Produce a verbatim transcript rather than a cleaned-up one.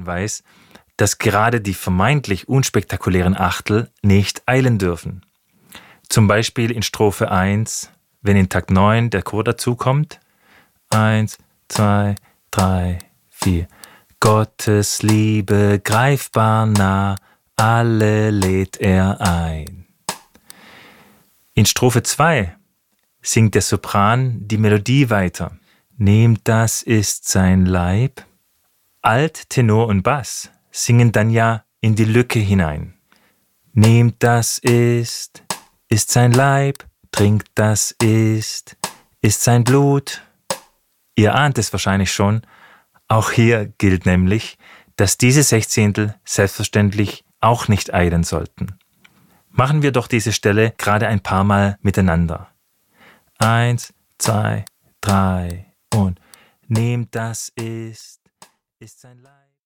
Hinweis, dass gerade die vermeintlich unspektakulären Achtel nicht eilen dürfen. Zum Beispiel in Strophe eins, wenn in Takt neun der Chor dazukommt. eins, zwei, drei, vier. Gottes Liebe greifbar nah, alle lädt er ein. In Strophe zwei singt der Sopran die Melodie weiter. Nehmt, das ist sein Leib. Alt, Tenor und Bass singen dann ja in die Lücke hinein. Nehmt, das ist, ist sein Leib. Trinkt, das ist, ist sein Blut. Ihr ahnt es wahrscheinlich schon. Auch hier gilt nämlich, dass diese Sechzehntel selbstverständlich auch nicht eilen sollten. Machen wir doch diese Stelle gerade ein paar Mal miteinander. Eins, zwei, drei und nehmt, das ist, ist sein Leib.